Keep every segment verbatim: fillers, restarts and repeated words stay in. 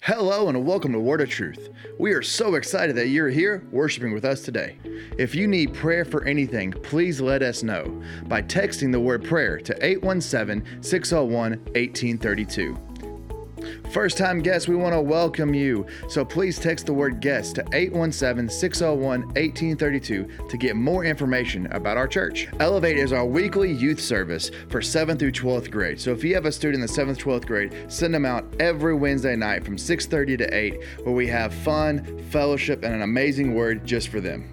Hello and welcome to Word of Truth. We are so excited that you're here worshiping with us today. If you need prayer for anything, please let us know by texting the word prayer to eight one seven, six zero one, one eight three two. First time guests, we want to welcome you. So please text the word guest to eight one seven, six zero one, one eight three two to get more information about our church. Elevate is our weekly youth service for seventh through twelfth grade. So if you have a student in the seventh, twelfth grade, send them out every Wednesday night from six thirty to eight, where we have fun, fellowship, and an amazing word just for them.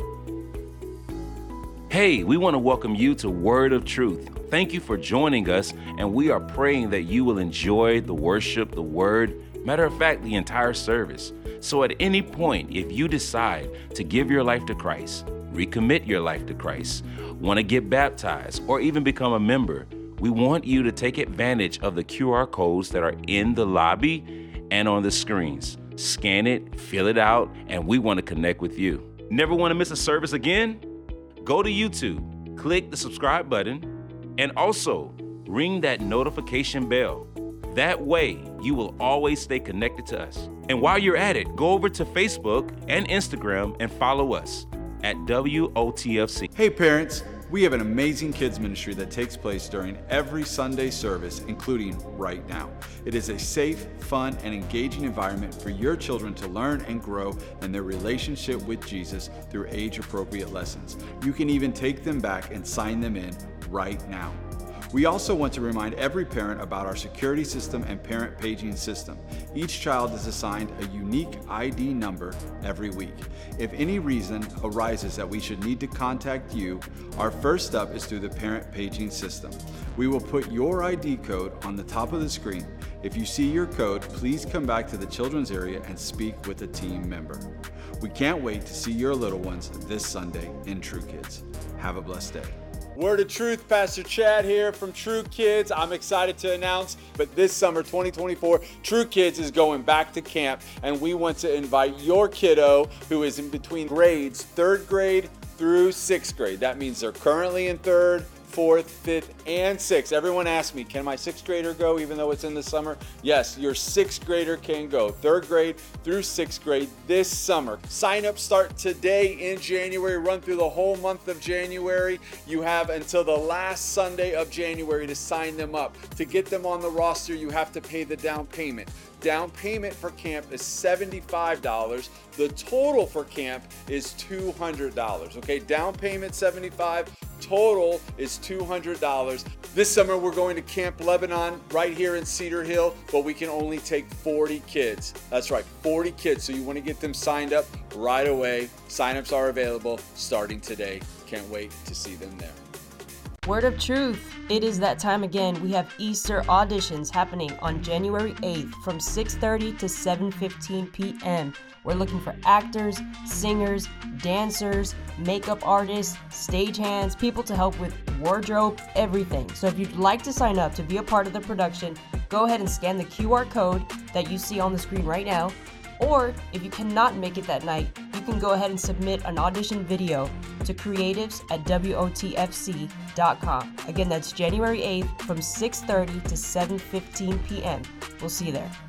Hey, we want to welcome you to Word of Truth. Thank you for joining us, and we are praying that you will enjoy the worship, the word, matter of fact, the entire service. So at any point, if you decide to give your life to Christ, recommit your life to Christ, want to get baptized, or even become a member, we want you to take advantage of the Q R codes that are in the lobby and on the screens. Scan it, fill it out, and we want to connect with you. Never want to miss a service again? Go to YouTube, click the subscribe button, and also ring that notification bell. That way, you will always stay connected to us. And while you're at it, go over to Facebook and Instagram and follow us at W O T F C. Hey parents, we have an amazing kids ministry that takes place during every Sunday service, including right now. It is a safe, fun, and engaging environment for your children to learn and grow in their relationship with Jesus through age-appropriate lessons. You can even take them back and sign them in right now. We also want to remind every parent about our security system and parent paging system. Each child is assigned a unique I D number every week. If any reason arises that we should need to contact you, our first step is through the parent paging system. We will put your I D code on the top of the screen. If you see your code, please come back to the children's area and speak with a team member. We can't wait to see your little ones this Sunday in True Kids. Have a blessed day. Word of Truth, Pastor Chad here from True Kids. I'm excited to announce, but this summer, twenty twenty-four, True Kids is going back to camp, and we want to invite your kiddo who is in between grades, third grade through sixth grade. That means they're currently in third, fourth, fifth, and sixth. Everyone asks me, can my sixth grader go even though it's in the summer? Yes, your sixth grader can go. Third grade through sixth grade this summer. Sign-ups start today in January, run through the whole month of January. You have until the last Sunday of January to sign them up. To get them on the roster, you have to pay the down payment. Down payment for camp is seventy-five dollars. The total for camp is two hundred dollars. Okay, down payment seventy-five dollars, total is two hundred dollars. This summer we're going to Camp Lebanon right here in Cedar Hill, but we can only take forty kids. That's right, forty kids. So you want to get them signed up right away. Signups are available starting today. Can't wait to see them there. Word of Truth. It is that time again. We have Easter auditions happening on January eighth from six thirty to seven fifteen p.m. We're looking for actors, singers, dancers, makeup artists, stagehands, people to help with wardrobe, everything. So if you'd like to sign up to be a part of the production, go ahead and scan the Q R code that you see on the screen right now. Or if you cannot make it that night, you can go ahead and submit an audition video to creatives at W O T F C dot com. Again, that's January eighth from six thirty to seven fifteen p.m. We'll see you there.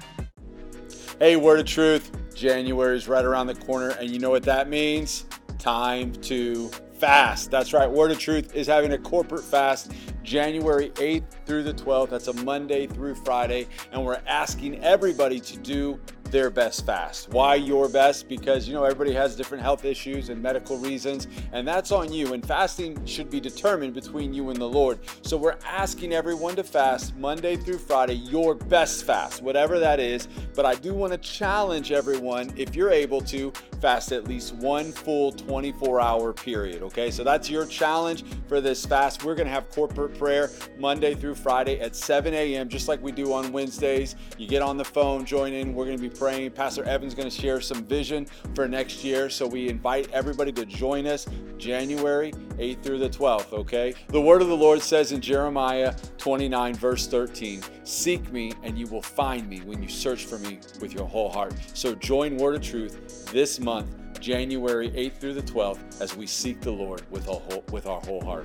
Hey, Word of Truth, January is right around the corner, and you know what that means? Time to fast. That's right, Word of Truth is having a corporate fast January eighth through the twelfth. That's a Monday through Friday, and we're asking everybody to do their best fast. Why your best? Because, you know, everybody has different health issues and medical reasons, and that's on you. And fasting should be determined between you and the Lord. So we're asking everyone to fast Monday through Friday, your best fast, whatever that is. But I do want to challenge everyone, if you're able to, fast at least one full twenty-four hour period. Okay, so that's your challenge for this fast. We're going to have corporate prayer Monday through Friday at seven a.m. just like we do on Wednesdays. You get on the phone, join in. We're going to be praying. Pastor Evan's going to share some vision for next year. So we invite everybody to join us January eighth through the twelfth, okay? The word of the Lord says in Jeremiah twenty-nine, verse thirteen, seek me and you will find me when you search for me with your whole heart. So join Word of Truth this month, January eighth through the twelfth, as we seek the Lord with our whole, with our whole heart.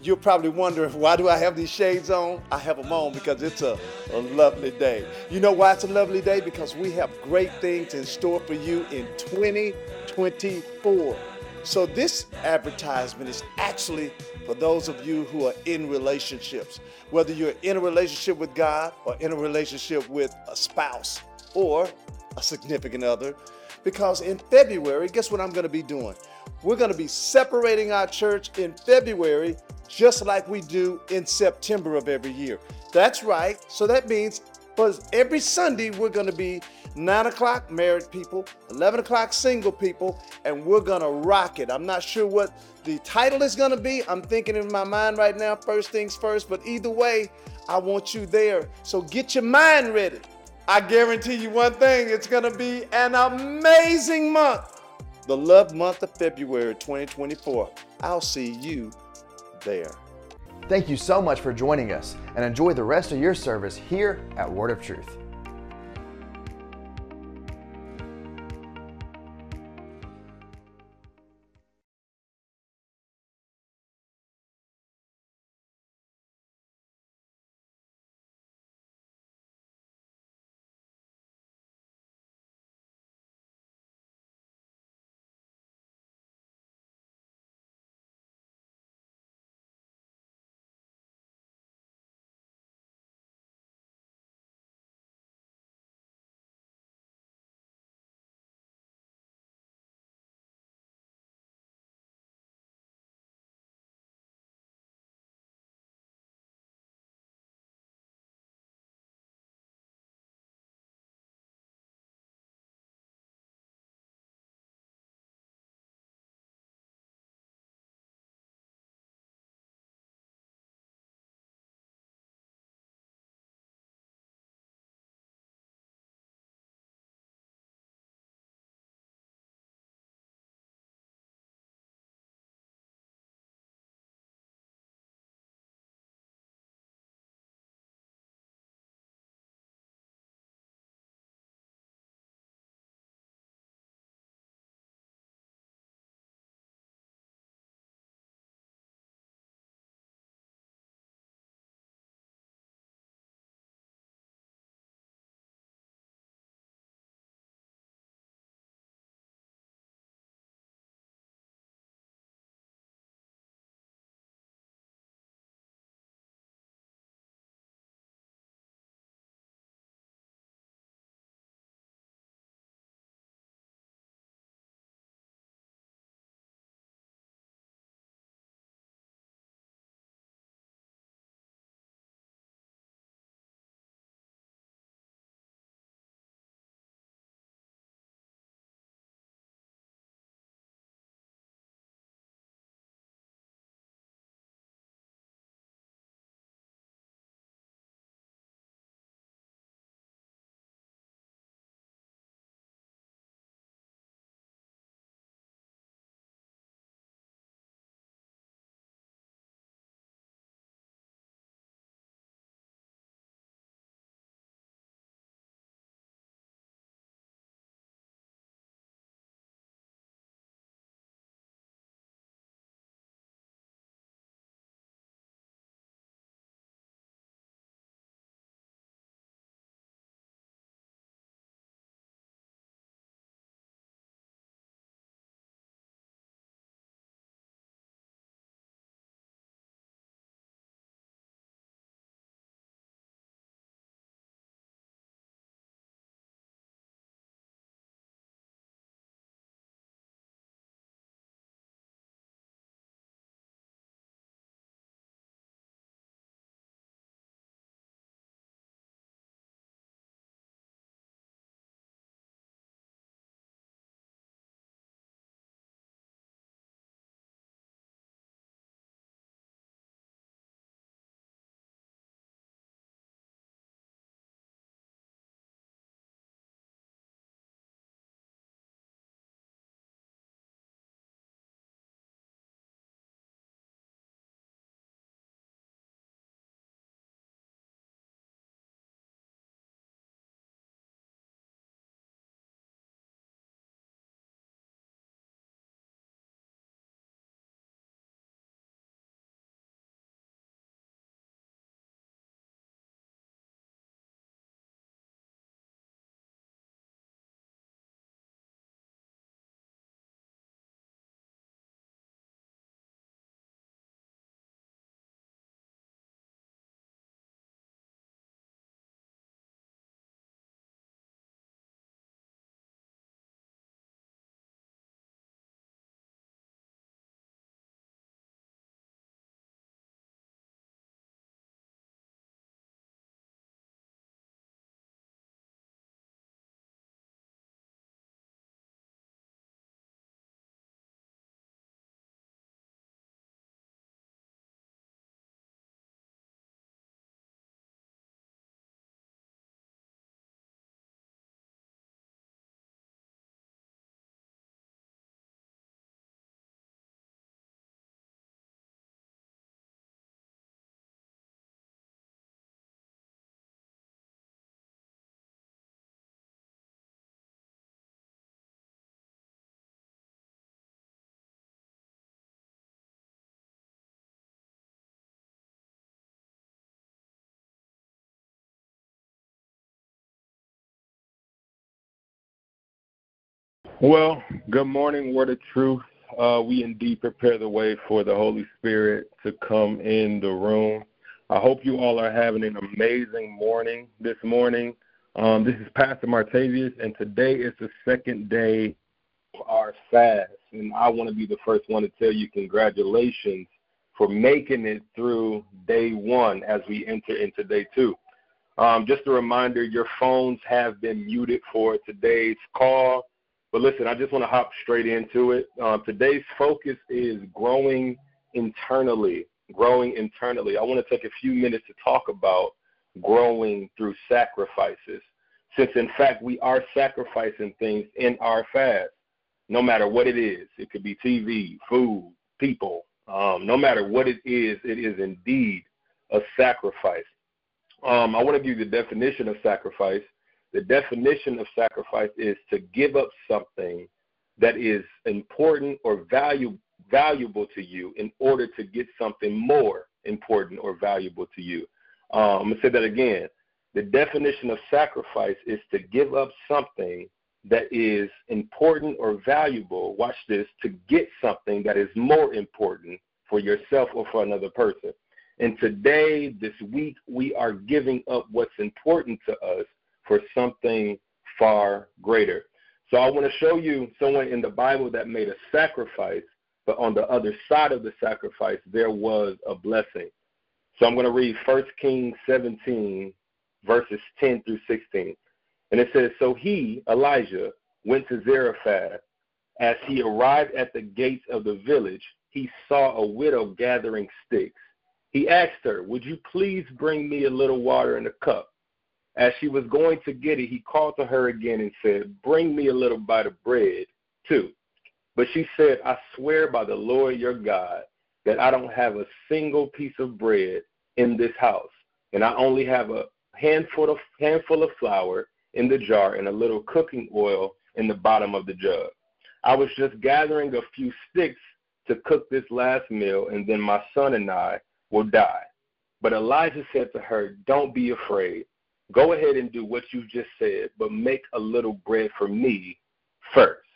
You're probably wondering, why do I have these shades on? I have them on because it's a, a lovely day. You know why it's a lovely day? Because we have great things in store for you in twenty twenty-four. So this advertisement is actually for those of you who are in relationships, whether you're in a relationship with God or in a relationship with a spouse or a significant other. Because in February, guess what I'm going to be doing? We're going to be separating our church in February just like we do in September of every year. That's right. So that means for every Sunday, we're going to be nine o'clock married people, eleven o'clock single people, and we're going to rock it. I'm not sure what the title is going to be. I'm thinking in my mind right now, first things first, but either way, I want you there. So get your mind ready. I guarantee you one thing, it's going to be an amazing month. The love month of February twenty twenty-four. I'll see you there. Thank you so much for joining us, and enjoy the rest of your service here at Word of Truth. Well, good morning, Word of Truth. Uh, we indeed prepare the way for the Holy Spirit to come in the room. I hope you all are having an amazing morning this morning. Um, this is Pastor Martavius, and today is the second day of our fast. And I want to be the first one to tell you congratulations for making it through day one as we enter into day two. Um, just a reminder, your phones have been muted for today's call. But listen, I just want to hop straight into it. Uh, today's focus is growing internally, growing internally. I want to take a few minutes to talk about growing through sacrifices, since, in fact, we are sacrificing things in our fast, no matter what it is. It could be T V, food, people. Um, no matter what it is, it is indeed a sacrifice. Um, I want to give you the definition of sacrifice. The definition of sacrifice is to give up something that is important or value, valuable to you in order to get something more important or valuable to you. Um, I'm going to say that again. The definition of sacrifice is to give up something that is important or valuable, watch this, to get something that is more important for yourself or for another person. And today, this week, we are giving up what's important to us for something far greater. So I want to show you someone in the Bible that made a sacrifice, but on the other side of the sacrifice, there was a blessing. So I'm going to read First Kings seventeen, verses ten through sixteen. And it says, so he, Elijah, went to Zarephath. As he arrived at the gates of the village, he saw a widow gathering sticks. He asked her, would you please bring me a little water in a cup? As she was going to get it, he called to her again and said, bring me a little bite of bread, too. But she said, I swear by the Lord your God that I don't have a single piece of bread in this house, and I only have a handful of handful of flour in the jar and a little cooking oil in the bottom of the jug. I was just gathering a few sticks to cook this last meal, and then my son and I will die. But Elijah said to her, don't be afraid. Go ahead and do what you just said, but make a little bread for me first.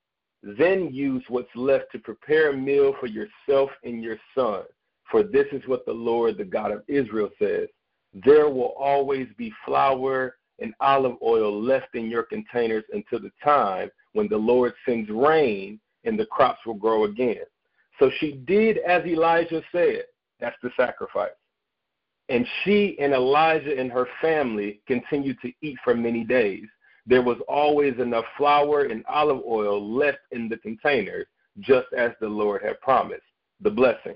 Then use what's left to prepare a meal for yourself and your son. For this is what the Lord, the God of Israel, says. There will always be flour and olive oil left in your containers until the time when the Lord sends rain and the crops will grow again. So she did as Elijah said. That's the sacrifice. And she and Elijah and her family continued to eat for many days. There was always enough flour and olive oil left in the containers, just as the Lord had promised, the blessing.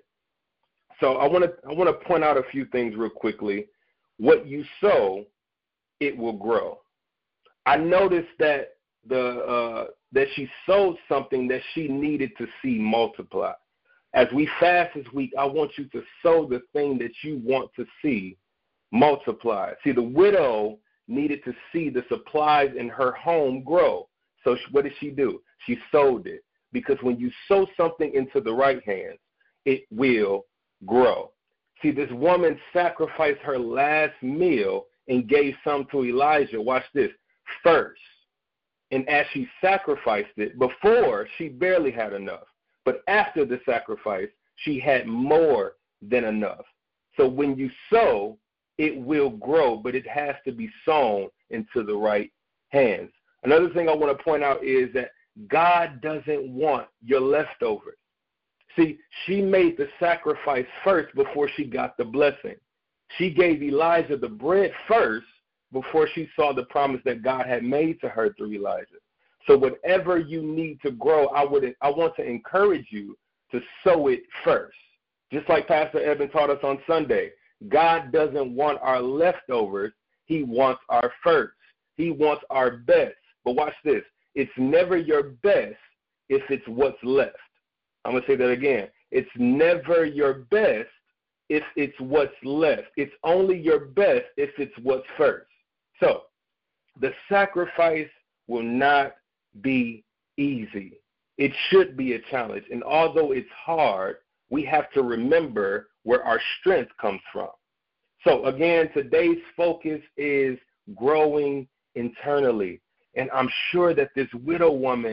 So I want to I want to point out a few things real quickly. What you sow, it will grow. I noticed that the uh, that she sowed something that she needed to see multiply. As we fast this week, I want you to sow the thing that you want to see multiply. See, the widow needed to see the supplies in her home grow. So what did she do? She sowed it. Because when you sow something into the right hands, it will grow. See, this woman sacrificed her last meal and gave some to Elijah. Watch this. First. And as she sacrificed it, before she barely had enough. But after the sacrifice, she had more than enough. So when you sow, it will grow, but it has to be sown into the right hands. Another thing I want to point out is that God doesn't want your leftovers. See, she made the sacrifice first before she got the blessing. She gave Elijah the bread first before she saw the promise that God had made to her through Elijah. So whatever you need to grow, I would I want to encourage you to sow it first. Just like Pastor Evan taught us on Sunday, God doesn't want our leftovers. He wants our first. He wants our best. But watch this. It's never your best if it's what's left. I'm going to say that again. It's never your best if it's what's left. It's only your best if it's what's first. So the sacrifice will not be easy. It should be a challenge. And although it's hard, we have to remember where our strength comes from. So again, today's focus is growing internally. And I'm sure that this widow woman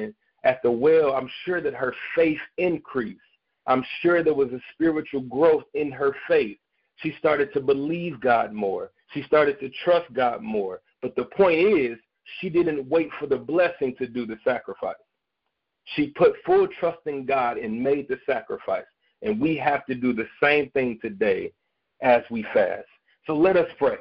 at the well, I'm sure that her faith increased. I'm sure there was a spiritual growth in her faith. She started to believe God more. She started to trust God more. But the point is, she didn't wait for the blessing to do the sacrifice. She put full trust in God and made the sacrifice. And we have to do the same thing today as we fast. So let us pray.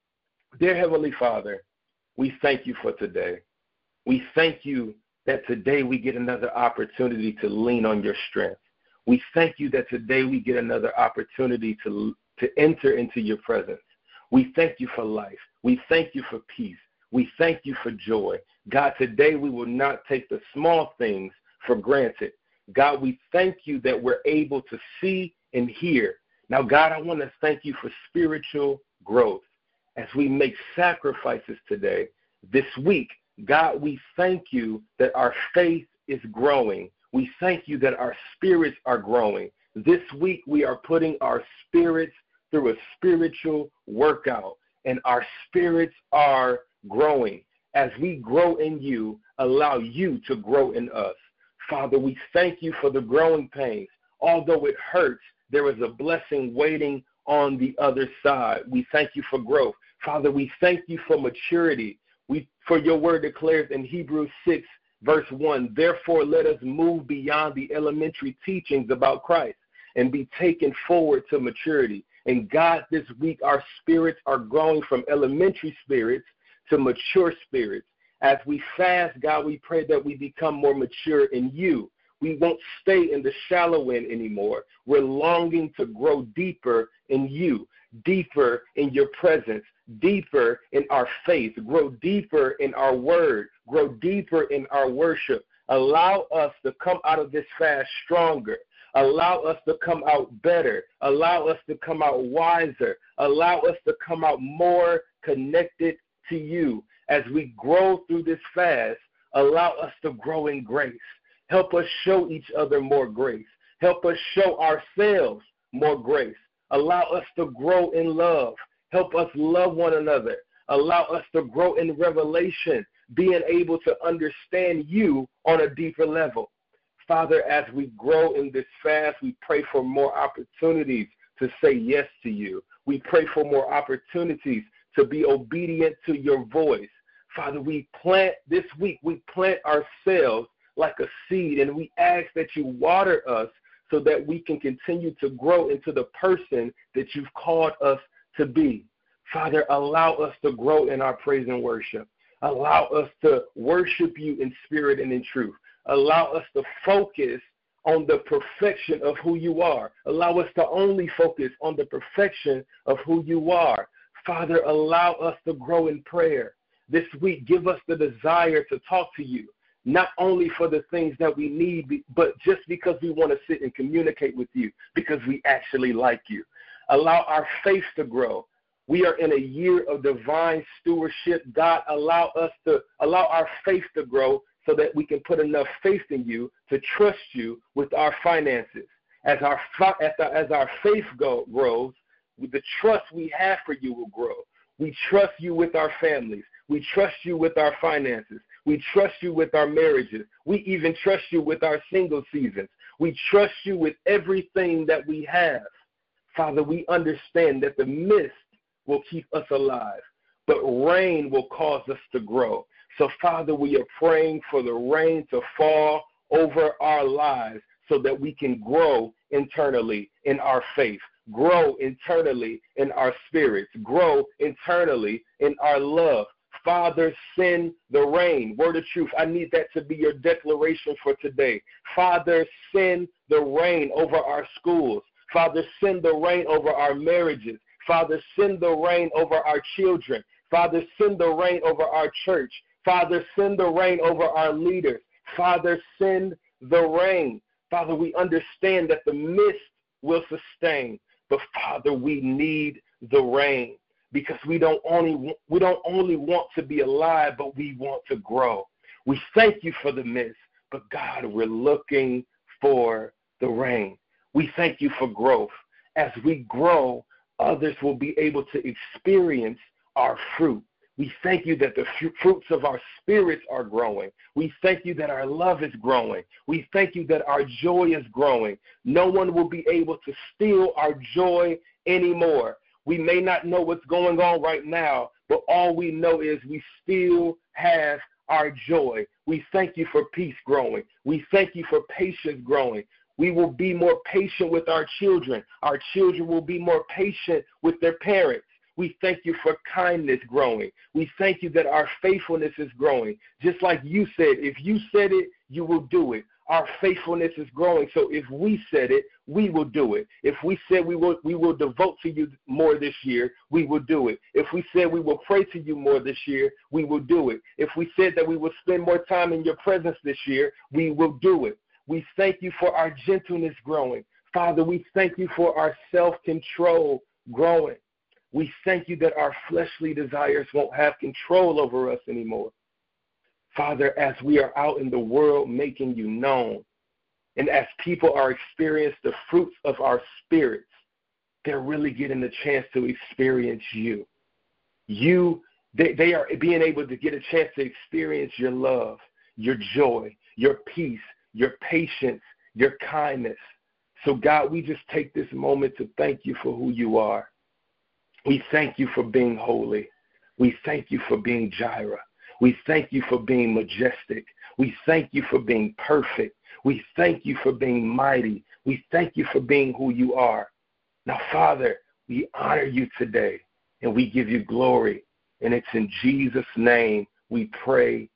Dear Heavenly Father, we thank you for today. We thank you that today we get another opportunity to lean on your strength. We thank you that today we get another opportunity to, to enter into your presence. We thank you for life. We thank you for peace. We thank you for joy. God, today we will not take the small things for granted. God, we thank you that we're able to see and hear. Now, God, I want to thank you for spiritual growth as we make sacrifices today. This week, God, we thank you that our faith is growing. We thank you that our spirits are growing. This week, we are putting our spirits through a spiritual workout, and our spirits are growing. As we grow in you, allow you to grow in us. Father, we thank you for the growing pains. Although it hurts, there is a blessing waiting on the other side. We thank you for growth. Father, we thank you for maturity. We, for your word declares in Hebrews six, verse one, therefore let us move beyond the elementary teachings about Christ and be taken forward to maturity. And God, this week our spirits are growing from elementary spirits to mature spirits. As we fast, God, we pray that we become more mature in you. We won't stay in the shallow end anymore. We're longing to grow deeper in you, deeper in your presence, deeper in our faith, grow deeper in our word, grow deeper in our worship. Allow us to come out of this fast stronger. Allow us to come out better. Allow us to come out wiser. Allow us to come out more connected to you. As we grow through this fast, allow us to grow in grace. Help us show each other more grace. Help us show ourselves more grace. Allow us to grow in love. Help us love one another. Allow us to grow in revelation, being able to understand you on a deeper level. Father, as we grow in this fast, we pray for more opportunities to say yes to you. We pray for more opportunities to be obedient to your voice. Father, we plant this week, we plant ourselves like a seed, and we ask that you water us so that we can continue to grow into the person that you've called us to be. Father, allow us to grow in our praise and worship. Allow us to worship you in spirit and in truth. Allow us to focus on the perfection of who you are. Allow us to only focus on the perfection of who you are. Father, allow us to grow in prayer. This week, give us the desire to talk to you, not only for the things that we need, but just because we want to sit and communicate with you, because we actually like you. Allow our faith to grow. We are in a year of divine stewardship. God, allow us to allow our faith to grow so that we can put enough faith in you to trust you with our finances. As our, as our, as our faith go, grows, the trust we have for you will grow. We trust you with our families. We trust you with our finances. We trust you with our marriages. We even trust you with our single seasons. We trust you with everything that we have. Father, we understand that the mist will keep us alive, but rain will cause us to grow. So, Father, we are praying for the rain to fall over our lives so that we can grow internally in our faith, grow internally in our spirits, grow internally in our love. Father, send the rain. Word of truth, I need that to be your declaration for today. Father, send the rain over our schools. Father, send the rain over our marriages. Father, send the rain over our children. Father, send the rain over our church. Father, send the rain over our leaders. Father, send the rain. Father, we understand that the mist will sustain, but Father, we need the rain. Because we don't only we don't only want to be alive, but we want to grow. We thank you for the mist, but God, we're looking for the rain. We thank you for growth. As we grow, others will be able to experience our fruit. We thank you that the fruits of our spirits are growing. We thank you that our love is growing. We thank you that our joy is growing. No one will be able to steal our joy anymore. We may not know what's going on right now, but all we know is we still have our joy. We thank you for peace growing. We thank you for patience growing. We will be more patient with our children. Our children will be more patient with their parents. We thank you for kindness growing. We thank you that our faithfulness is growing. Just like you said, if you said it, you will do it. Our faithfulness is growing. So if we said it, we will do it. If we said we will we will devote to you more this year, we will do it. If we said we will pray to you more this year, we will do it. If we said that we will spend more time in your presence this year, we will do it. We thank you for our gentleness growing. Father, we thank you for our self-control growing. We thank you that our fleshly desires won't have control over us anymore. Father, as we are out in the world making you known, and as people are experiencing the fruits of our spirits, they're really getting the chance to experience you. You, they, they are being able to get a chance to experience your love, your joy, your peace, your patience, your kindness. So God, we just take this moment to thank you for who you are. We thank you for being holy. We thank you for being Jireh. We thank you for being majestic. We thank you for being perfect. We thank you for being mighty. We thank you for being who you are. Now, Father, we honor you today, and we give you glory. And it's in Jesus' name we pray,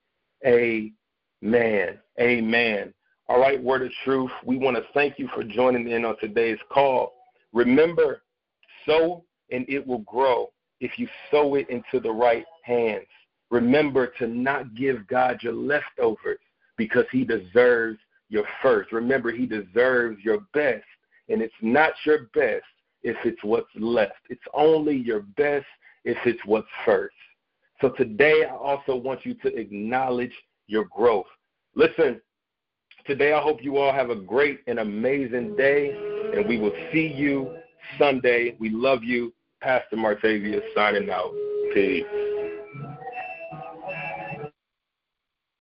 amen. Amen. All right, Word of Truth, we want to thank you for joining in on today's call. Remember, sow and it will grow if you sow it into the right hands. Remember to not give God your leftovers because he deserves your first. Remember, he deserves your best, and it's not your best if it's what's left. It's only your best if it's what's first. So today I also want you to acknowledge your growth. Listen, today I hope you all have a great and amazing day, and we will see you Sunday. We love you. Pastor Martavius signing out. Peace.